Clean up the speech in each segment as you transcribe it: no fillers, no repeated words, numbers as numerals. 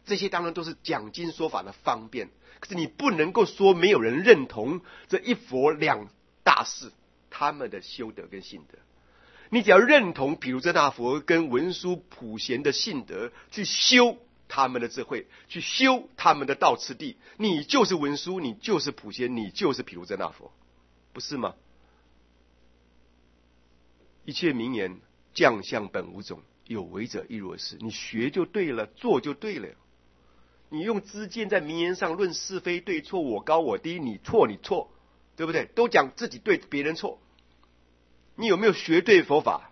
这些当然都是讲经说法的方便，可是你不能够说没有人认同这一佛两大士他们的修德跟信德。你只要认同毗卢遮那佛跟文殊普贤的信德，去修他们的智慧，去修他们的道次第，你就是文殊，你就是普贤，你就是毗卢遮那佛，不是吗？一切名言将相本无种，有为者亦若是。你学就对了，做就对了。你用知见在名言上论是非对错，我高我低，你错你错，对不对？都讲自己对别人错。你有没有学对佛法？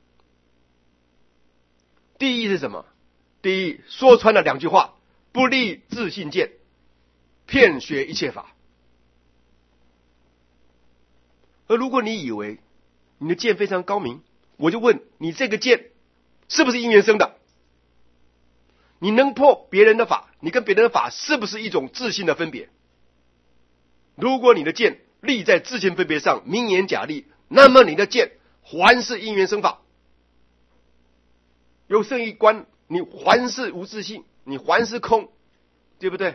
第一是什么？第一，说穿了两句话：不立自信见，骗学一切法。而如果你以为你的见非常高明，我就问你，这个见是不是因缘生的？你能破别人的法，你跟别人的法是不是一种自信的分别？如果你的见立在自信分别上，名言假立，那么你的见还是因缘生法。有圣一观，你还是无自信，你还是空，对不对？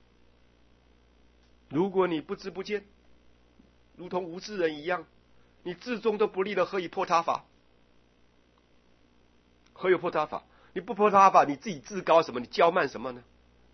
如果你不知不见，如同无智人一样，你自宗都不立了，何以破他法？何有破他法？你不破他法，你自己自高什么？你骄慢什么呢？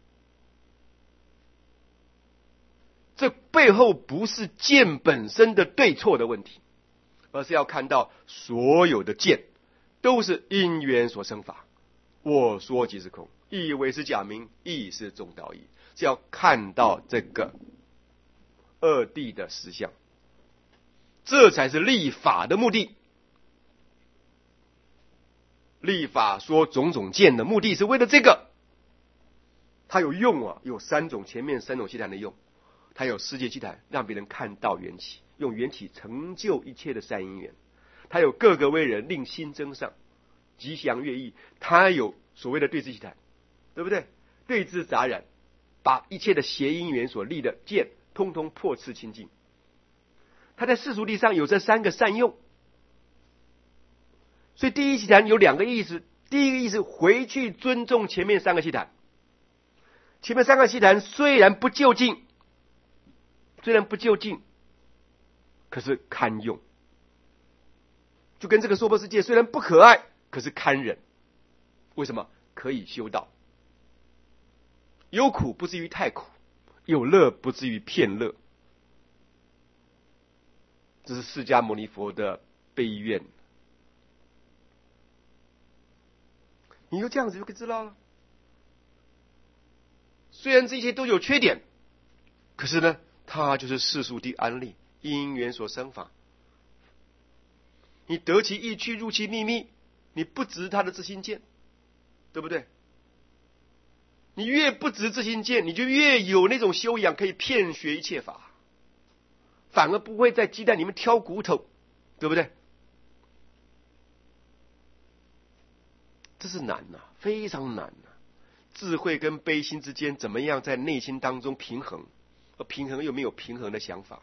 这背后不是见本身的对错的问题，而是要看到所有的见都是因缘所生法。我说即是空，亦为是假名，亦是中道义。是要看到这个二谛的实相，这才是立法的目的。立法说种种见的目的是为了这个，它有用啊，有前面三种气坛的用，它有世界气坛，让别人看到缘起，用缘起成就一切的善因缘；它有各个为人，令心增上，吉祥悦意；它有所谓的对治气坛，对不对？对治杂染，把一切的邪因缘所立的见，通通破斥清净。它在世俗地上有这三个善用。所以第一气坛有两个意思，第一个意思回去尊重前面三个气坛。前面三个气坛虽然不究竟，可是堪用。就跟这个娑婆世界虽然不可爱，可是堪忍。为什么？可以修道。有苦不至于太苦，有乐不至于片乐。这是释迦牟尼佛的悲愿。你就这样子就可以知道了。虽然这些都有缺点，可是呢，它就是世俗的安利，因缘所生法。你得其意趣，入其秘密，你不执他的自心见，对不对？你越不执自心见，你就越有那种修养，可以遍学一切法，反而不会在鸡蛋里面挑骨头，对不对？这是难呐，非常难呐。智慧跟悲心之间，怎么样在内心当中平衡？而平衡又没有平衡的想法。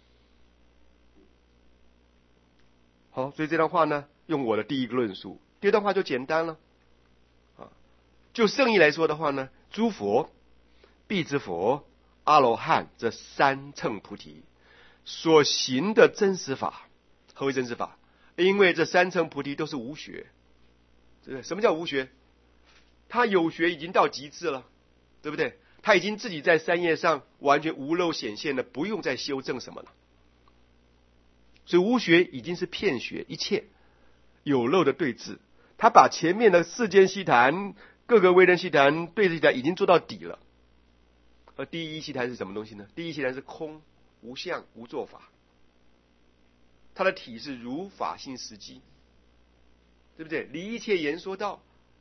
好，所以这段话呢，用我的第一个论述。第二段话就简单了。就圣义来说的话呢，诸佛、辟支佛、阿罗汉这三乘菩提所行的真实法，何为真实法？因为这三乘菩提都是无学。对不对？什么叫无学？他有学已经到极致了，对不对？他已经自己在山叶上完全无漏显现了，不用再修正什么了。所以无学已经是骗学，一切有漏的对治。他把前面的世间悉谈、各个为人悉谈、对治悉谈已经做到底了。而第一悉谈是什么东西呢？第一悉谈是空、无相、无作法。它的体是如法性实机。对不对？离一切言说道，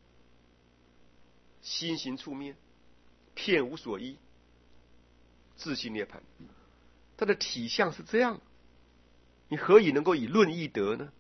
心行处灭，片无所依，自性涅槃。它的体相是这样，你何以能够以论义得呢？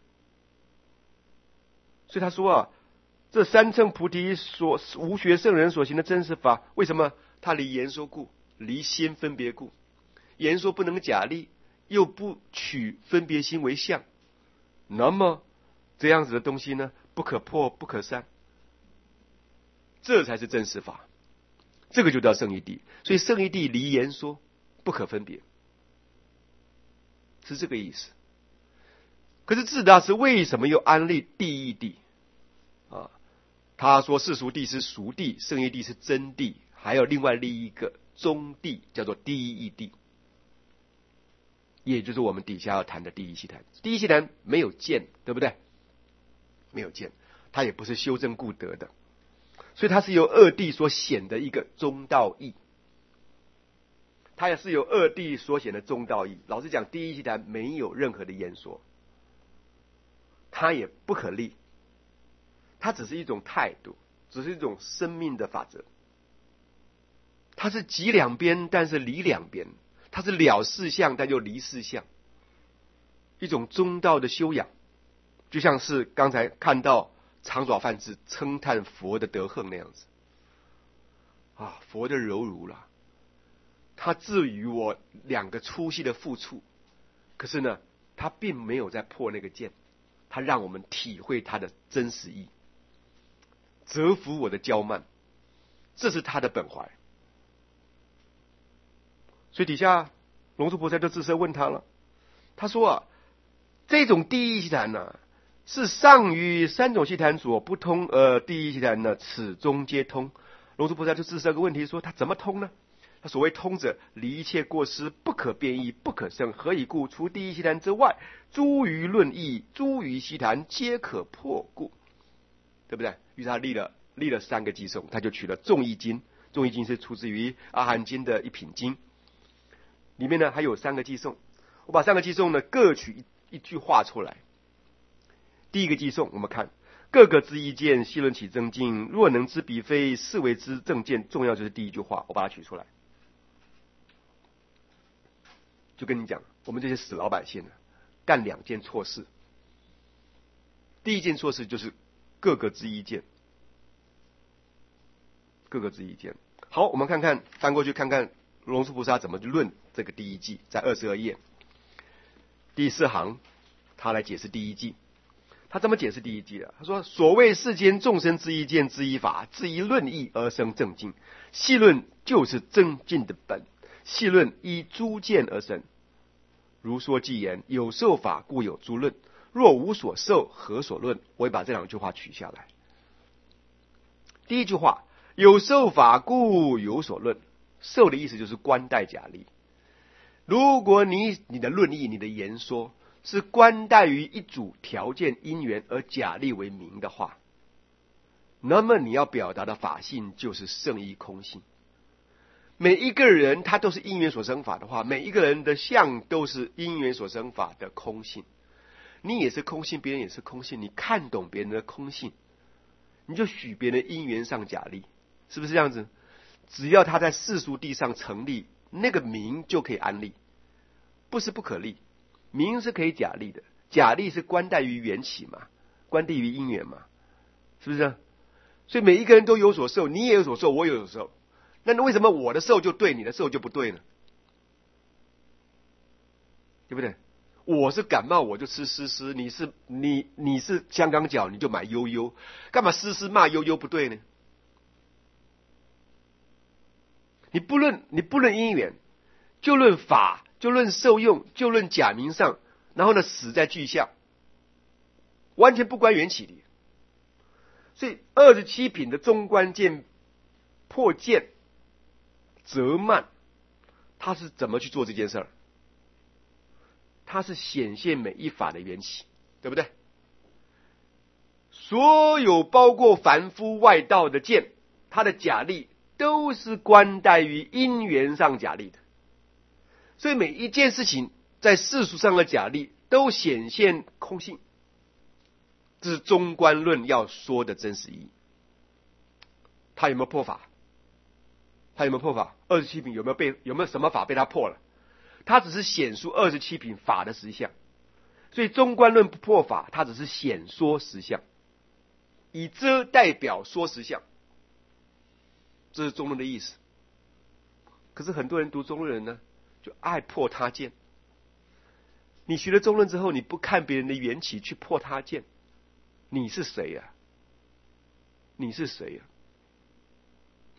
所以他说啊，这三乘菩提所无学圣人所行的真实法，为什么？他离言说故，离心分别故。言说不能假立，又不取分别心为相，那么这样子的东西呢，不可破不可散， 这才是真实法。这个就叫圣义谛。所以圣义谛离言说不可分别，是这个意思。可是智大师为什么又安立第一谛啊？他说世俗谛是俗谛，圣义谛是真谛，还有另外立一个中谛，叫做第一义谛，也就是我们底下要谈的第一悉檀。第一悉檀没有见，对不对？没有见，它也不是修正故得的，所以它是由二谛所显的一个中道义。它也是由二谛所显的中道义。老实讲，第一悉檀没有任何的言说，它也不可立，它只是一种态度，只是一种生命的法则。它是即两边，但是离两边；它是了事相，但又离事相。一种中道的修养，就像是刚才看到长爪梵志称叹佛的德行那样子啊，佛的柔儒了。他至于我两个粗细的复触，可是呢，他并没有在破那个见，他让我们体会他的真实意，折服我的骄慢，这是他的本怀。所以底下龙树菩萨就自设问他了，他说啊，这种第一悉檀呢，是上于三种悉檀所不通，第一悉檀呢，此中皆通。龙树菩萨就自设个问题说，他怎么通呢？他所谓通者，离一切过失，不可变异，不可胜。何以故？除第一悉檀之外，诸于论义，诸于悉檀，皆可破故。对不对？于是他立了三个偈颂，他就取了众义经。众义经是出自于阿含经的一品经，里面呢还有三个偈颂。我把三个偈颂呢各取一句话出来。第一个偈颂，我们看各个之意见，细论其增进。若能知彼非，是为之正见。重要就是第一句话，我把它取出来。就跟你讲，我们这些死老百姓干两件错事。第一件错事就是各个之意见，各个之意见。好，我们看看翻过去看看龙树菩萨怎么论这个第一偈，在22页第4行，他来解释第一偈。他怎么解释第一偈的？他说：所谓世间众生之意见之一法，自一论义而生正境。细论就是正境的本，细论依诸见而生。如说偈言：有受法，故有诸论。若无所受，何所论？我会把这两句话取下来。第一句话，有受法，故有所论。受的意思就是观待假立。如果你的论义，你的言说是观待于一组条件因缘而假立为名的话，那么你要表达的法性就是圣义空性。每一个人他都是因缘所生法的话，每一个人的相都是因缘所生法的空性。你也是空性，别人也是空性，你看懂别人的空性，你就许别人因缘上假立，是不是这样子？只要他在世俗地上成立，那个名就可以安立，不是不可立，名是可以假立的。假立是观待于缘起嘛，观待于因缘嘛，是不是？所以每一个人都有所受，你也有所受，我也有所受。那为什么我的受就对，你的受就不对呢？对不对？我是感冒我就吃湿湿，你是香港脚你就买悠悠，干嘛湿湿骂悠悠不对呢？你不论因缘，就论法，就论受用，就论假名上，然后呢死在具象，完全不关缘起的。所以27品的中观见破见折慢，他是怎么去做这件事儿？他是显现每一法的缘起，对不对？所有包括凡夫外道的见，他的假立都是观待于因缘上假立的。所以每一件事情在世俗上的假立都显现空性，这是中观论要说的真实意义。他有没有破法？他有没有破法？27品有没有什么法被他破了？他只是显出27品法的实相。所以中观论不破法，他只是显说实相，以遮代表说实相，这是中论的意思。可是很多人读中论人呢，就爱破他见。你学了中论之后，你不看别人的缘起去破他见，你是谁呀？你是谁呀？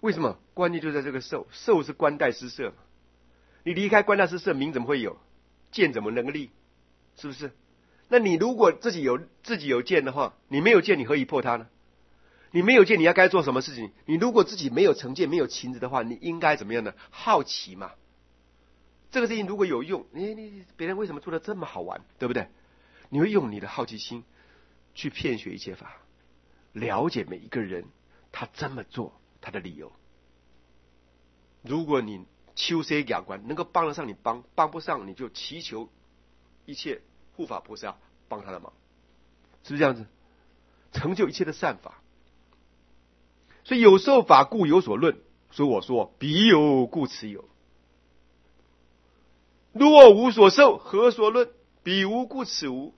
为什么？关键就在这个受，受是官带施设嘛。你离开官带施设，名怎么会有？剑怎么能立？是不是？那你如果自己有剑的话，你没有剑，你何以破它呢？你没有剑，你要该做什么事情？你如果自己没有成见，没有情执的话，你应该怎么样呢？好奇嘛。这个事情如果有用，别人为什么做的这么好玩，对不对？你会用你的好奇心去遍学一切法，了解每一个人他这么做他的理由。如果你修些仰观，能够帮得上你帮不上你就祈求一切护法菩萨帮他的忙，是不是这样子？成就一切的善法。所以有受法故有所论，所以我说彼有故此有。若无所受，何所论？彼无故此无。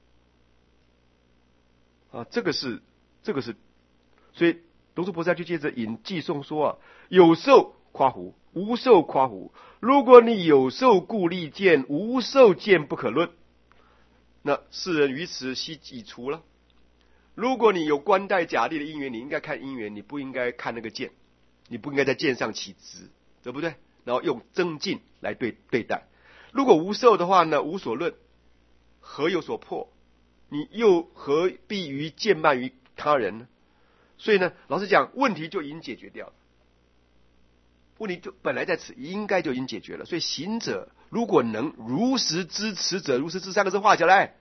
这个是，所以龙树菩萨就接着引偈颂说有受夸胡，无受夸胡。如果你有受故立见，无受见不可论。那世人于此悉已除了。如果你有官带假立的因缘，你应该看因缘，你不应该看那个剑，你不应该在剑上起执，对不对？然后用增进来对待。如果无受的话呢，无所论，何有所破？你又何必于见慢于他人呢？所以呢，老实讲，问题就已经解决掉了。问题就本来在此，应该就已经解决了。所以行者如果能如实知，持者如实知三个字画下来，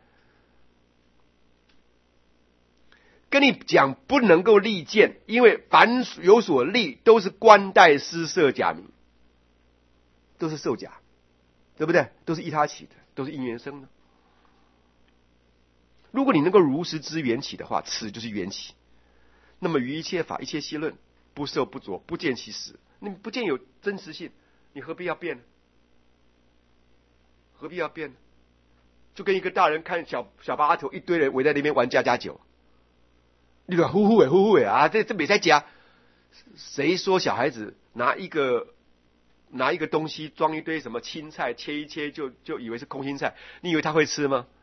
跟你讲不能够立见，因为凡有所立都是官带施设假名，都是受假，对不对？都是依他起的，都是因缘生的。如果你能够如实知缘起的话，此就是缘起。那么于一切法一切悉论，不受不着，不见其实。你不见有真实性，你何必要变呢？何必要变呢？就跟一个大人看小巴头一堆人围在那边玩家家酒，你说呼呼啊，这没在家。谁说小孩子拿一个东西装一堆什么青菜，切一切就以为是空心菜？你以为他会吃吗？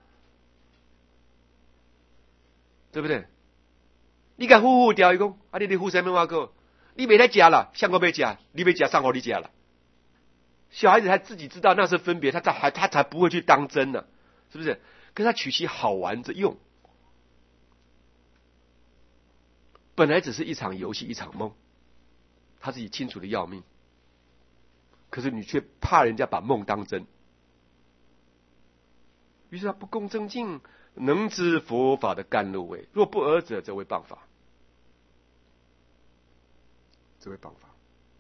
对不对？你敢呼呼掉一公，你呼什么话个？你没在家了，像我没家，你没家上好你家了。小孩子他自己知道那是分别，他才不会去当真呢，是不是？可是他取其好玩着用，本来只是一场游戏，一场梦，他自己清楚的要命。可是你却怕人家把梦当真，于是他不共正境，能知佛法的甘露味。若不尔者，则为谤法。这为谤法。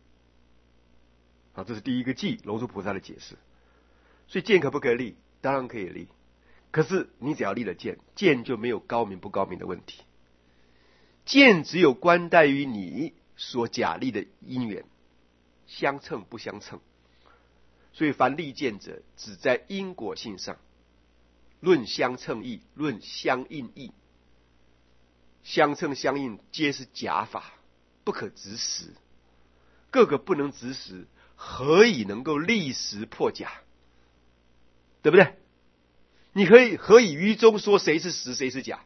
好，这是第一个偈，龙树菩萨的解释。所以剑可不可以立？当然可以立。可是你只要立了剑，剑就没有高明不高明的问题。剑只有关带于你所假立的因缘，相称不相称。所以凡立剑者，只在因果性上，论相称义，论相应义。相称相应皆是假法，不可执实。各个不能执实，何以能够立实破假？对不对？你何以于中说谁是实谁是假？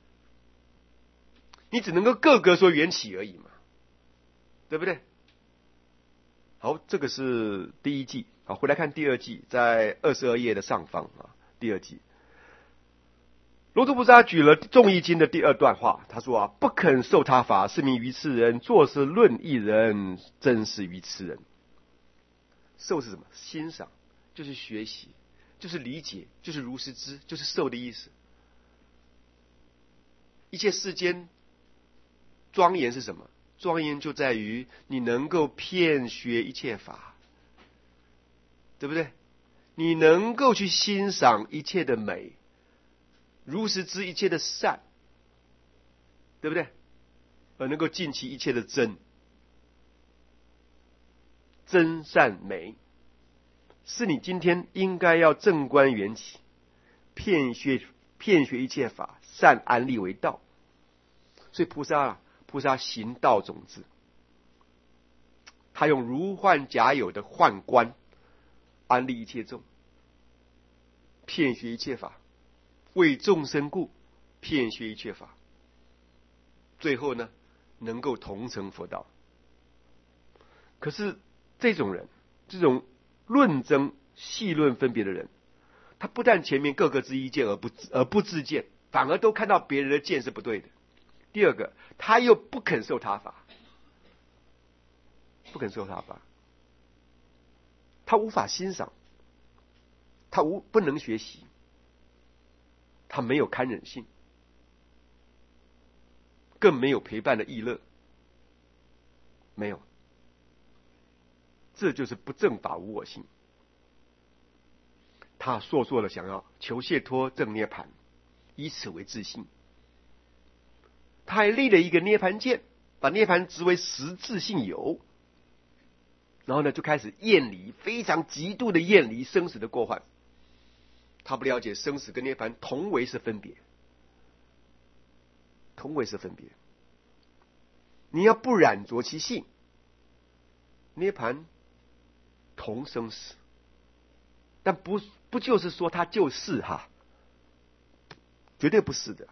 你只能够各个说缘起而已嘛，对不对？好，这个是第一偈。好，回来看第二偈，在22页的上方第二偈。龙树菩萨举了《众义经》的第二段话，他说不肯受他法，是名愚痴人；做是论一人，真是愚痴人。受是什么？欣赏，就是学习，就是理解，就是如实知，就是受的意思。一切世间庄严是什么？庄严就在于你能够遍学一切法，对不对？你能够去欣赏一切的美，如实知一切的善，对不对？而能够尽其一切的真善美，是你今天应该要正观缘起，遍学一切法，善安立为道。所以菩萨行道种子，他用如幻假有的幻观安立一切众，遍学一切法，为众生故，遍学一切法，最后呢，能够同成佛道。 可是这种人，这种论争细论分别的人，他不但前面各个之一见而不自见，反而都看到别人的见是不对的。第二个，他又不肯受他法，他无法欣赏，他不能学习，他没有堪忍性，更没有陪伴的意乐，没有。这就是不正法无我性。他烁烁的想要求解脱正涅盘，以此为自信。他还立了一个涅盘见，把涅盘执为实自性有，然后呢就开始厌离，非常极度的厌离生死的过患。他不了解生死跟涅盘同为是分别，你要不染着其性，涅盘同生死，但不就是说它就是哈，绝对不是的。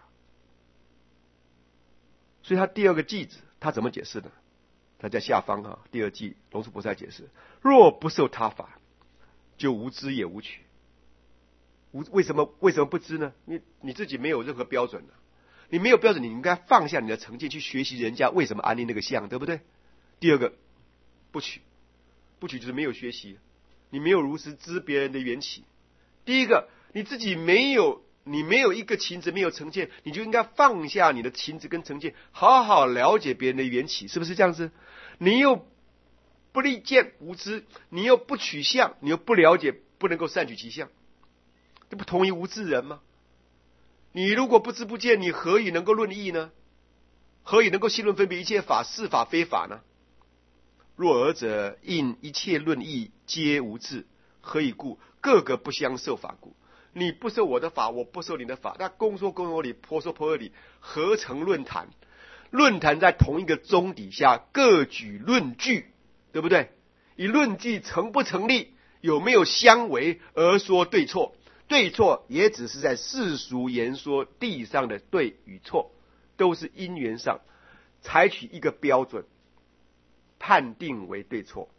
所以他第二个句子他怎么解释呢？他在下方哈，第二句龙树菩萨解释：若不受他法，就无知也无取。为什么不知呢？你自己没有任何标准，你没有标准，你应该放下你的成见去学习人家为什么安立那个相，对不对？第二个不取就是没有学习，你没有如实知别人的缘起。第一个，你自己没有一个情执，没有成见，你就应该放下你的情执跟成见，好好了解别人的缘起，是不是这样子？你又不立见无知，你又不取相，你又不了解，不能够善取其相，这不同于无智人吗？你如果不知不见，你何以能够论义呢？何以能够细论分别一切法是法非法呢？若尔者应一切论义皆无智，何以故？各个不相受法故。你不受我的法，我不受你的法，那公说公有理，婆说婆有理，合成论坛？论坛在同一个宗底下，各举论据，对不对？以论据成不成立，有没有相违而说对错？对错也只是在世俗言说地上的对与错，都是因缘上采取一个标准判定为对错。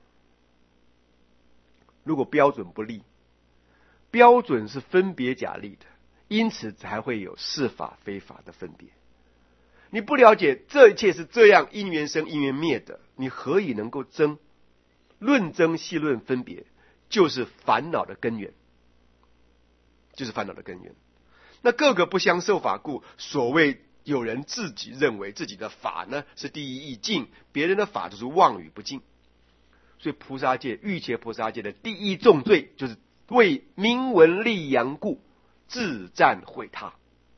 如果标准不立，标准是分别假立的，因此才会有是法非法的分别。你不了解这一切是这样因缘生因缘灭的，你何以能够争？论争细论分别，就是烦恼的根源，那各个不相受法故，所谓有人自己认为自己的法呢是第一义净，别人的法就是妄语不净。所以菩萨戒欲界菩萨戒的第一重罪，就是为名闻利养故自赞毁他，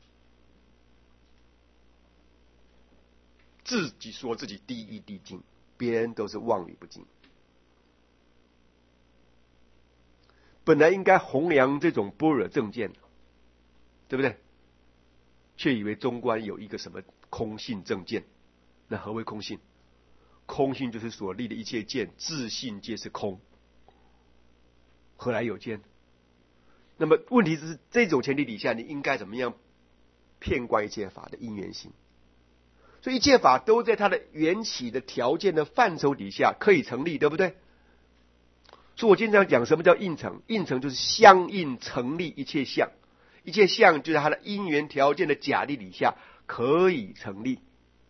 自己说自己第一谛净，别人都是妄语不净。本来应该弘扬这种般若正见，对不对？却以为中观有一个什么空性正见。那何为空性？空性就是所立的一切见，自性皆是空，何来有见？那么问题是这种前提底下，你应该怎么样遍观一切法的因缘性？所以一切法都在它的缘起的条件的范畴底下可以成立，对不对？所以我经常讲什么叫应成？应成就是相应成立一切相，一切相就在它的因缘条件的假立底下可以成立。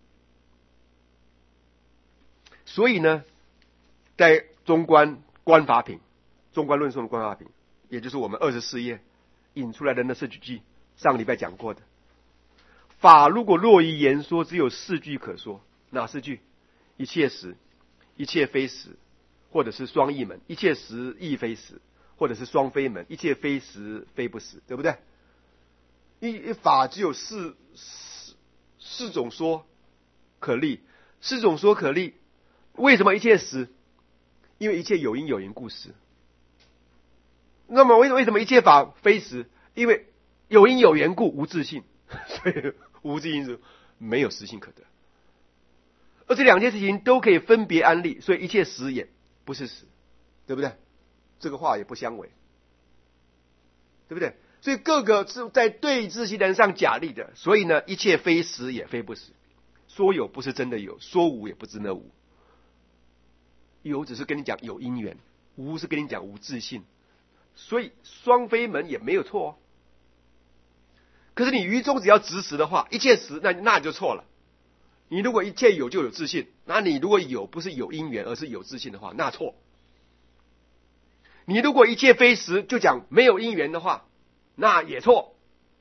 所以呢，在中观观法品，中观论颂的观法品，也就是我们24页引出来的那4句句，上个礼拜讲过的。法如果落于言说，只有4句可说，哪4句？一切实，一切非实，或者是双义门，一切实亦非实，或者是双非门，一切非实非不实，对不对？一法只有四种说可立，4种说可立。为什么一切实？因为一切有因有缘故实。那么为什么一切法非实？因为有因有缘故无自性，所以无自性是没有实性可得。而这2件事情都可以分别安立，所以一切实也不是实，对不对？这个话也不相违，对不对？所以各个是在对自性人上假立的，所以呢，一切非实也非不实，说有不是真的有，说无也不真的无。 有只是跟你讲有因缘，无是跟你讲无自性，所以双非门也没有错哦。可是你于中只要执实的话，一切实那就错了。你如果一切有就有自性，那你如果有不是有因缘而是有自性的话，那错。你如果一切非实就讲没有因缘的话，那也错。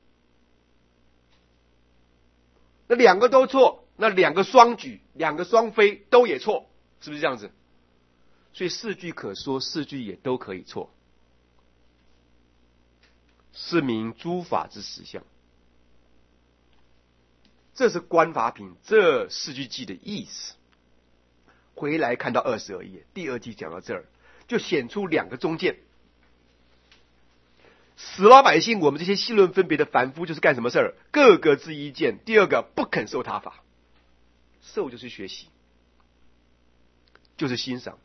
那两个都错，那两个双举，两个双非都也错，是不是这样子？所以四句可说，四句也都可以错，是名诸法之实相。这是观法品这四句偈的意思。回来看到22页，第二句讲到这儿，就显出两个中间。死老百姓，我们这些细论分别的凡夫，就是干什么事儿？各个自一见。第二个，不肯受他法。受就是学习，就是欣赏，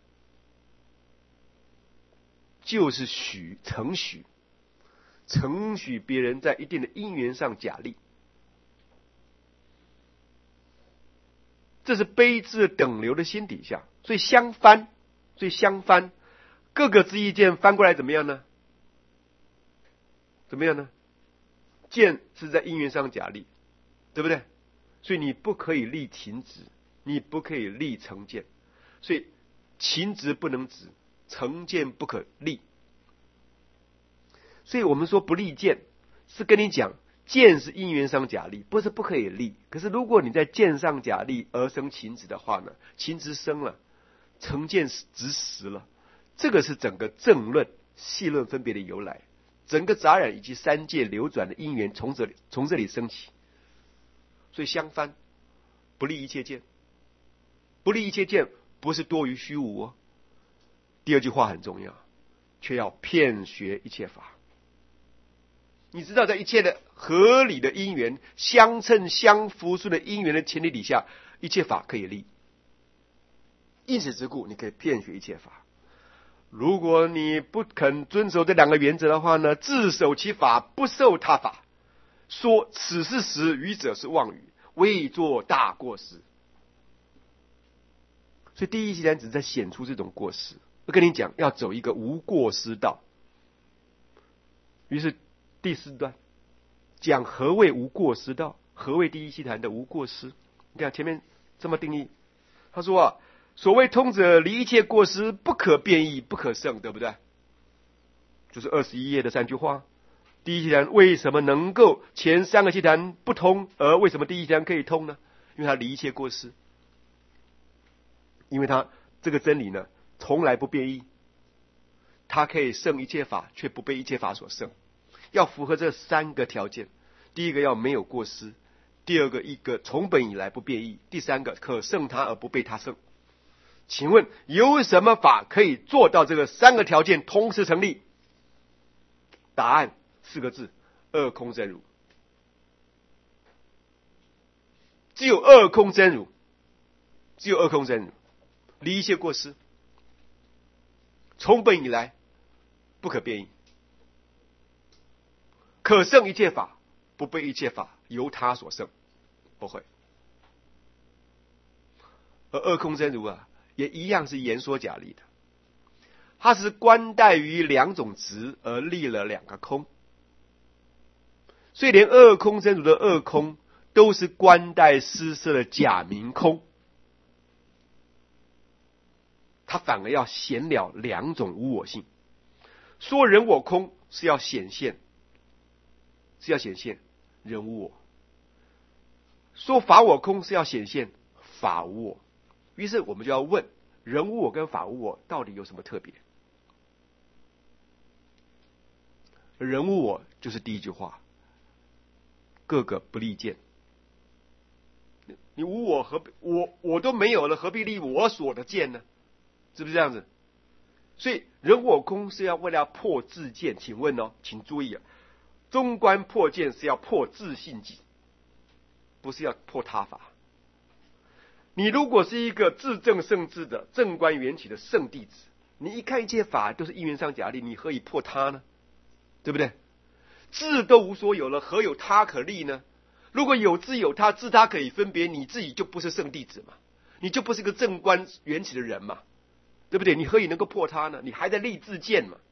就是承许别人在一定的因缘上假立。这是悲智等流的心底下，所以相翻，各个自一见翻过来怎么样呢？见是在因缘上假立，对不对？所以你不可以立情执，你不可以立成见，所以情执不能执，成见不可立。所以我们说不立见，是跟你讲见是因缘上假立，不是不可以立。可是如果你在见上假立而生情执的话呢，情执生了，成见执实了，这个是整个正论细论分别的由来。整个杂染以及三界流转的因缘从这里升起，所以相翻，不立一切见，不立一切见不是多于虚无哦。第二句话很重要，却要遍学一切法。你知道，在一切的合理的因缘相称相符顺的因缘的前提底下，一切法可以立。因此之故，你可以遍学一切法。如果你不肯遵守这两个原则的话呢，自守其法，不受他法，说此是实，愚者是妄语，未作大过失。所以第一期单只在显出这种过失，我跟你讲，要走一个无过失道。于是第四段讲何谓无过失道，何谓第一期谈的无过失。你看前面这么定义，他说啊，所谓通者，离一切过失，不可变异，不可胜，对不对？就是21页的3句话。第一期谈为什么能够前3个期谈不通，而为什么第一期谈可以通呢？因为它离一切过失，因为它这个真理呢，从来不变异，它可以胜一切法，却不被一切法所胜。要符合这3个条件：第一个要没有过失，第二个一个从本以来不变异，第三个可胜它而不被它胜。请问有什么法可以做到这个3个条件同时成立？答案4个字：二空真如。只有二空真如，离一切过失，从本以来不可变异，可胜一切法，不被一切法由他所胜，不会。而二空真如啊，也一样是言说假立的，它是观待于2种执而立了2个空，所以连二空真如的二空都是观待施设的假名空，它反而要显了2种无我性。说人我空是要显现人无我，说法我空是要显现法无我。于是我们就要问，人无我跟法无我到底有什么特别？人无我就是第一句话，各个不立见。你无我我都没有了，何必立我所的见呢？是不是这样子？所以人我空是要为了破自见。请问哦，请注意啊，中观破见是要破自性己，不是要破他法。你如果是一个自证圣智的正观缘起的圣弟子，你一看一切法都是因缘上假立，你何以破他呢？对不对？智都无所有了，何有他可立呢？如果有智有他，智他可以分别，你自己就不是圣弟子嘛，你就不是个正观缘起的人嘛， 对不对？你何以能够破它呢？你还在立志见嘛？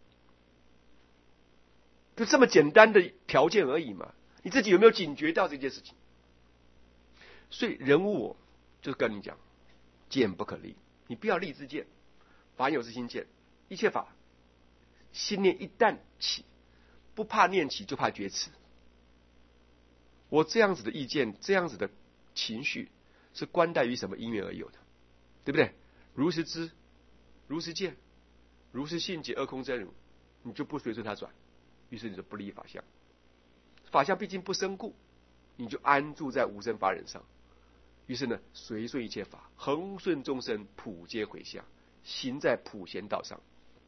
就这么简单的条件而已嘛。你自己有没有警觉到这件事情？所以人无我，就是跟你讲，见不可立。你不要立志见，凡有之心见，一切法心念一旦起，不怕念起，就怕觉迟。我这样子的意见，这样子的情绪，是关待于什么因缘而有的，对不对？如实知，如实见，如实性解，二空真如，你就不随顺它转，于是你就不立法相。法相毕竟不生故，你就安住在无生法忍上。于是呢，随顺一切法，恒顺众生，普皆回向，行在普贤道上。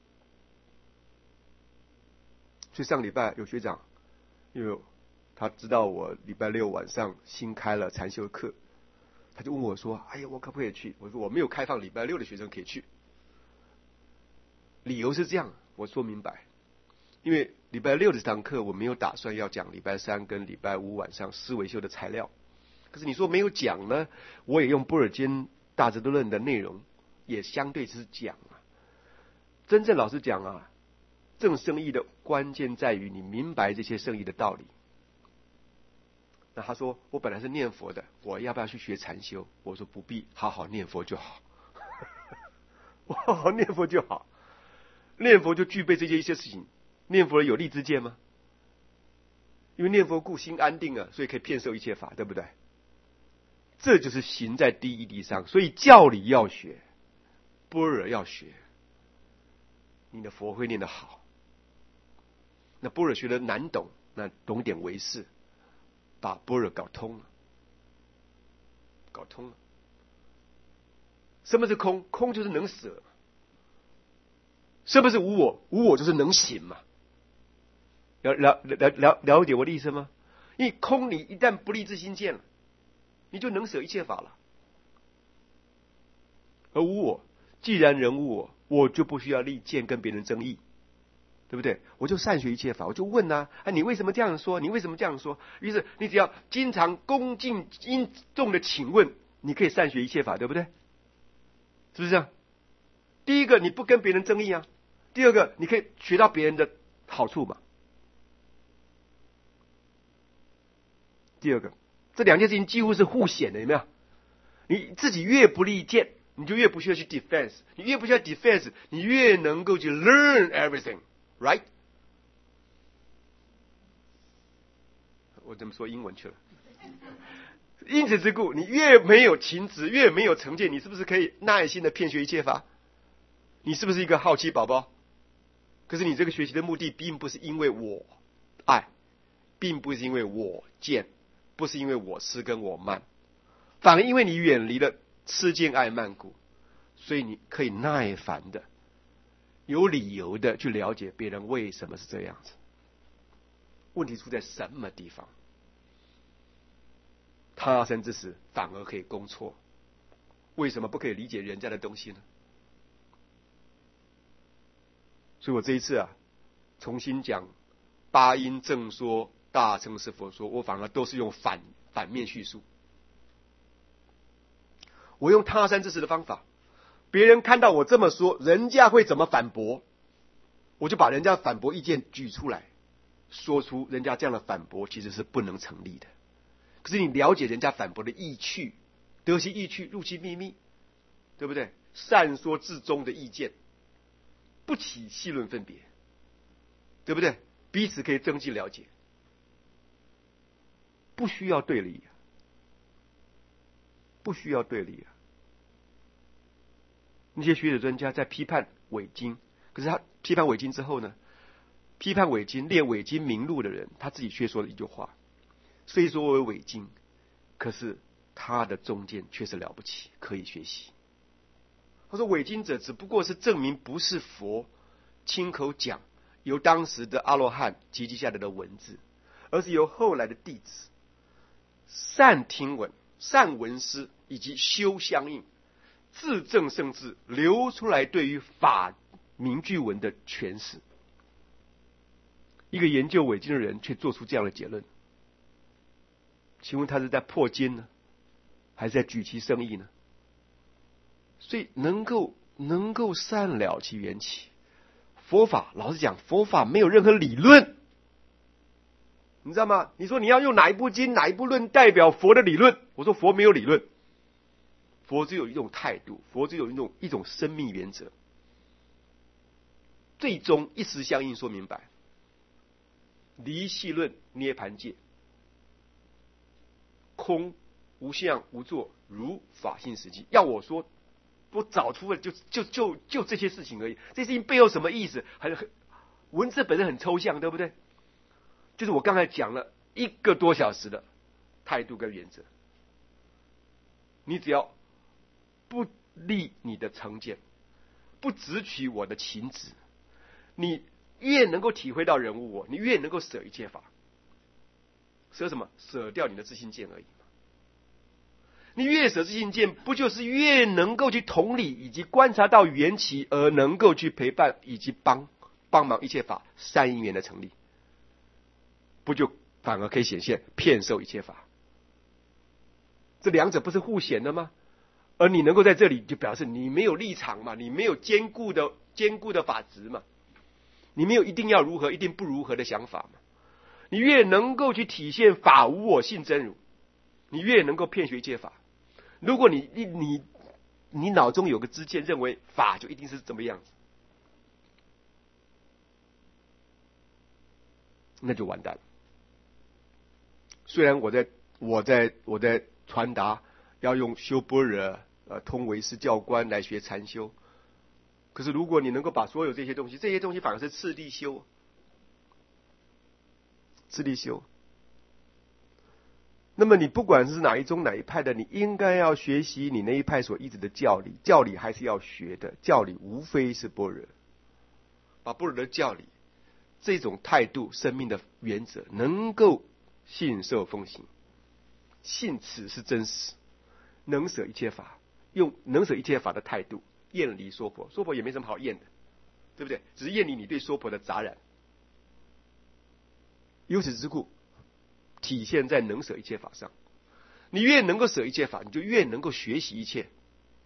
所以上礼拜有学长，因为他知道我礼拜六晚上新开了禅修课，他就问我说：“哎呀，我可不可以去？”我说：“我没有开放礼拜六的学生可以去。”理由是这样，我说明白，因为礼拜六的这堂课我没有打算要讲礼拜三跟礼拜五晚上思维修的材料。可是你说没有讲呢，我也用般若经大智度论的内容也相对是讲啊。真正老实讲啊，正圣义的关键在于你明白这些圣义的道理。那他说我本来是念佛的，我要不要去学禅修？我说不必，好好念佛就好。我好好念佛就好，念佛就具备这些一些事情。念佛有立志见吗？因为念佛故心安定啊，所以可以遍受一切法，对不对？这就是行在第一地上，所以教理要学，般若要学，你的佛会念得好。那般若学的难懂，那懂点唯识，把般若搞通了，搞通了。什么是空？空就是能舍。什么是无我？无我就是能行嘛。了解我的意思吗？因为空你一旦不立志心见了，你就能舍一切法了。而无我，既然人无我，我就不需要立见跟别人争议，对不对？我就善学一切法，我就问啊，你为什么这样说？你为什么这样说？于是你只要经常恭敬殷重的请问，你可以善学一切法，对不对？是不是这样？第一个，你不跟别人争议啊；第二个，你可以学到别人的好处嘛。第二个，这两件事情几乎是互显的，有没有？你自己越不立见，你就越不需要去 defense， 你越不需要 defense， 你越能够去 learn everything， right？ 我怎么说英文去了？因此之故，你越没有情执，越没有成见，你是不是可以耐心的遍学一切法？你是不是一个好奇宝宝？可是你这个学习的目的并不是因为我爱，并不是因为我见，不是因为我痴跟我慢，反而因为你远离了痴见爱慢故，所以你可以耐烦的、有理由的去了解别人为什么是这样子。问题出在什么地方？他生之时反而可以攻错，为什么不可以理解人家的东西呢？所以我这一次啊，重新讲八因正说、大乘是佛说，我反而都是用反面叙述。我用他山之时的方法，别人看到我这么说，人家会怎么反驳？我就把人家反驳意见举出来，说出人家这样的反驳其实是不能成立的。可是你了解人家反驳的意趣，得其意趣，入其秘密，对不对？善说至中的意见，不起细论分别，对不对？彼此可以增进了解，不需要对立，不需要对立。那些学者专家在批判伪经，可是他批判伪经之后呢，批判伪经、列伪经名录的人，他自己却说了一句话：虽说为伪经，可是他的中间却是了不起，可以学习。他说伪经者只不过是证明不是佛亲口讲，由当时的阿罗汉集集下来的文字，而是由后来的弟子善听闻、善闻思以及修相应，自证圣智流出来对于法名句文的诠释。一个研究伪经的人却做出这样的结论，请问他是在破经呢，还是在举其圣意呢？所以能够能够善了其缘起。佛法老实讲，佛法没有任何理论，你知道吗？你说你要用哪一部经哪一部论代表佛的理论，我说佛没有理论，佛只有一种态度，佛只有一种生命原则，最终一时相应说明白。离系论涅盘界，空无相无作，如法性实际。要我说，我找出了就这些事情而已。这些事情背后什么意思？文字本身很抽象，对不对？就是我刚才讲了1个多小时的态度跟原则。你只要不立你的成见，不直取我的情执，你越能够体会到人无我，你越能够舍一切法。舍什么？舍掉你的自性见而已。你越舍自性见，不就是越能够去同理以及观察到缘起，而能够去陪伴以及帮忙一切法善因缘的成立，不就反而可以显现遍受一切法？这两者不是互显的吗？而你能够在这里，就表示你没有立场嘛，你没有坚固的法执嘛，你没有一定要如何一定不如何的想法嘛。你越能够去体现法无我性真如，你越能够遍学一切法。如果你脑中有个知见，认为法就一定是怎么样子，那就完蛋了。虽然我在传达要用修般若通唯识教观来学禅修，可是如果你能够把所有这些东西反而是次第修。那么你不管是哪一宗哪一派的，你应该要学习你那一派所依止的教理，教理还是要学的，教理无非是般若，把般若的教理这种态度生命的原则能够信受奉行，信此是真实，能舍一切法，用能舍一切法的态度厌离说婆，说婆也没什么好厌的，对不对？只是厌离你对说婆的杂染。由此之故，体现在能舍一切法上。你越能够舍一切法，你就越能够学习一切。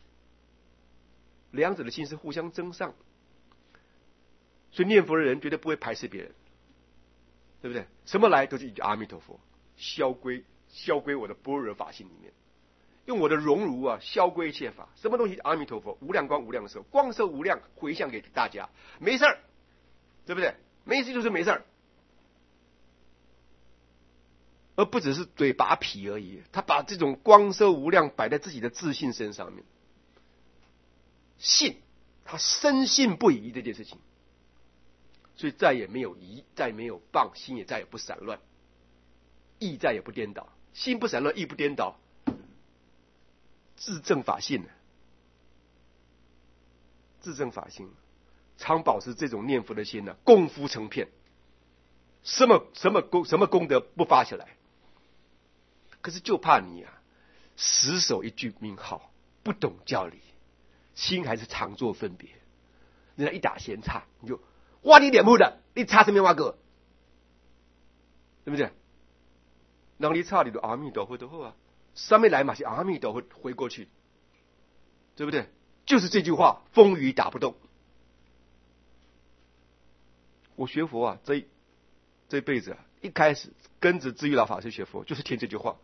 两者的心是互相增上，所以念佛的人绝对不会排斥别人，对不对？什么来都是一句阿弥陀佛，消归我的般若法性里面，用我的荣辱啊消归一切法。什么东西？阿弥陀佛，无量光无量寿，光寿无量，回向给大家，没事儿，对不对？没事就是没事儿。而不只是嘴巴皮而已，他把这种光寿无量摆在自己的自信身上面，信，他深信不疑这件事情，所以再也没有疑，再也没有谤，心也再也不散乱，意再也不颠倒，心不散乱，意不颠倒，自证法性，常保持这种念佛的心呢，功夫成片，什么功德不发起来？可是就怕你啊，死守一句名号，不懂教理，心还是常做分别。人家一打闲岔，你就哇你脸木的，你插什么哇哥，对不对？让你插你的阿弥陀佛都好啊，上面来嘛是阿弥陀佛回过去，对不对？就是这句话，风雨打不动。我学佛啊，这辈子啊，一开始跟着智玉老法师学佛，就是听这句话。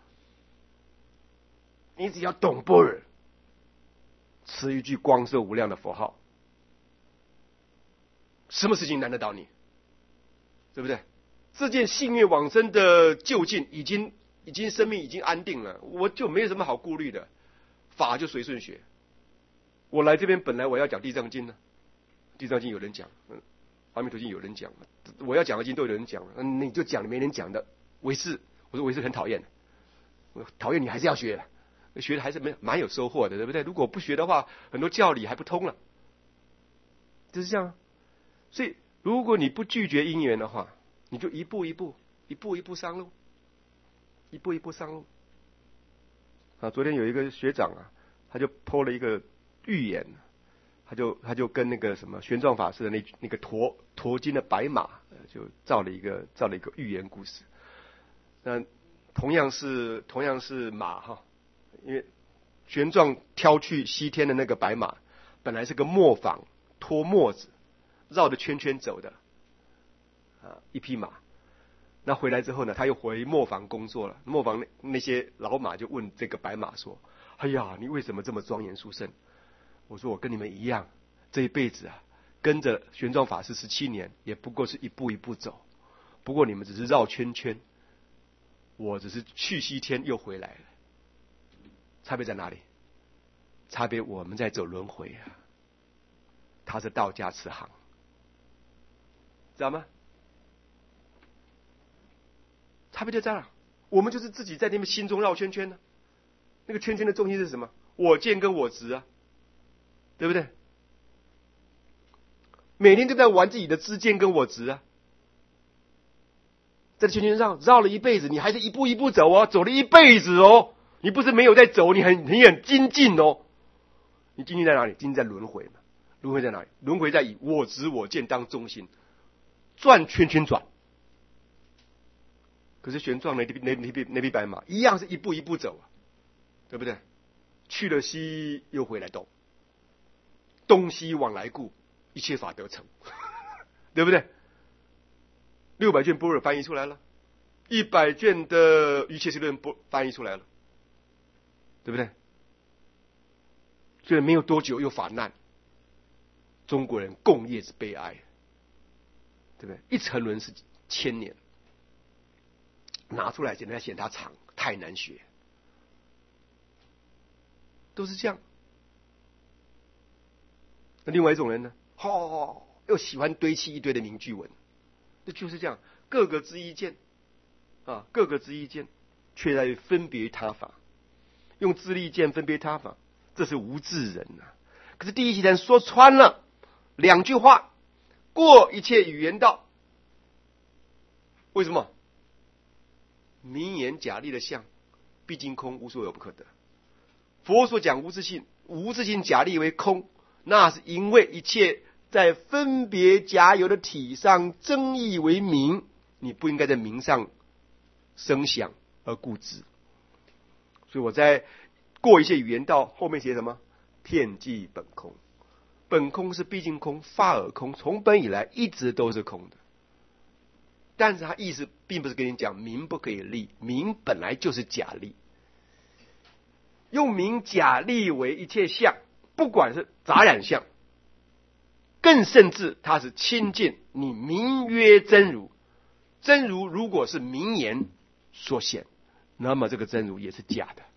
你只要懂般若，持一句光寿无量的佛号，什么事情难得到你？对不对？这件幸运往生的究竟已经生命已经安定了，我就没有什么好顾虑的，法就随顺学。我来这边本来我要讲地藏经呢，地藏经有人讲，阿弥陀经有人讲，我要讲的经都有人讲，你就讲没人讲的唯识，我说唯识很讨厌，我讨厌你还是要学的。学的还是蛮有收获的，对不对？如果不学的话，很多教理还不通了，就是这样。所以，如果你不拒绝因缘的话，你就一步一步上路，啊，昨天有一个学长啊，他就po了一个寓言，他就跟那个什么玄奘法师的那个驮金的白马，就造了一个寓言故事。那同样是马哈。因为玄奘挑去西天的那个白马， 本来是个磨坊，拖磨子，绕着圈圈走的一匹马。那回来之后呢，他又回磨坊工作了。磨坊那些老马就问这个白马说：“哎呀，你为什么这么庄严殊胜？”我说：“我跟你们一样，这一辈子跟着玄奘法师17年，也不过是一步一步走。不过你们只是绕圈圈，我只是去西天又回来了。差别在哪里？差别我们在走轮回他是道家慈航，知道吗？差别就在哪？我们就是自己在那边心中绕圈圈呢。那个圈圈的重心是什么？我见跟我执对不对？每天都在玩自己的知见跟我执在圈圈上绕了一辈子，你还是一步一步走走了一辈子你不是没有在走，你很精进你精进在哪里？精进在轮回嘛。轮回在哪里？轮回在以我执我见当中心，转圈圈转。可是玄奘那匹白马一样是一步一步走对不对？去了西又回来东，东西往来故，一切法得成，对不对？600卷般若翻译出来了，100卷的瑜伽师论翻译出来了，对不对？所以没有多久又法难，中国人共业之悲哀，对不对？一沉沦是1000年。拿出来，人家嫌它长，太难学，都是这样。那另外一种人呢？又喜欢堆砌一堆的名句文，那就是这样，各个之一见各个之一见，却在于分别他法，用自利见分别他法，这是无智人可是第一席人说穿了2句话，过一切语言道。为什么？名言假立的相，毕竟空，无所有不可得。佛所讲无自性，无自性假立为空，那是因为一切在分别假有的体上争议为名，你不应该在名上生想而固执。所以我在过一些语言道后面写什么？遍计本空，本空是毕竟空，法尔空，从本以来一直都是空的。但是他意思并不是跟你讲名不可以立，名本来就是假立，用名假立为一切相，不管是杂染相，更甚至它是亲近你名曰真如。真如如果是名言所显，那么这个真如也是假的。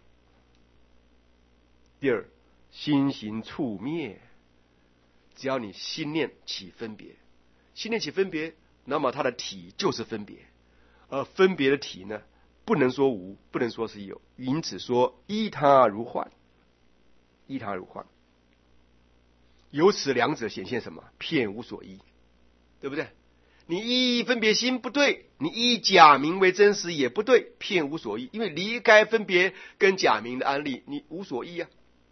第二，心行处灭，只要你心念起分别，心念起分别，那么它的体就是分别，而分别的体呢，不能说无，不能说是有，因此说依他如幻，依他如幻。由此两者显现什么？遍无所依，对不对？你依分别心不对，你依假名为真实也不对，遍无所依，因为离开分别跟假名的安立，你无所依